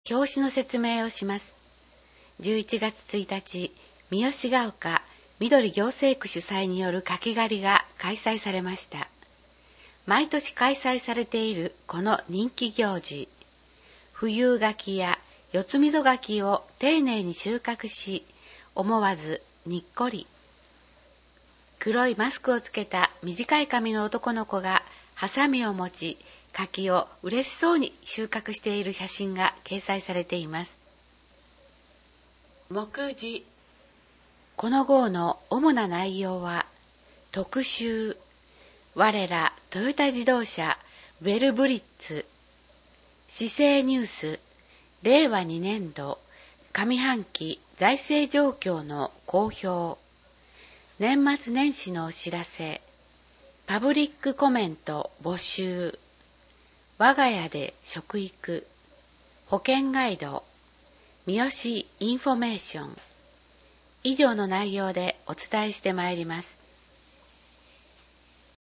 表紙の説明をします。11月1日、三好ヶ丘緑行政区主催による柿狩りが開催されました。毎年開催されているこの人気行事、富有柿や四つ溝柿を丁寧に収穫し、思わずにっこり。黒いマスクをつけた短い髪の男の子がハサミを持ち、柿を嬉しそうに収穫している写真が掲載されています。目次。この号の主な内容は、特集、我らトヨタ自動車ウェルブリッツ、市政ニュース、令和2年度上半期財政状況の公表、年末年始のお知らせ、パブリックコメント募集、我が家で食育、保険ガイド、三好インフォメーション、以上の内容でお伝えしてまいります。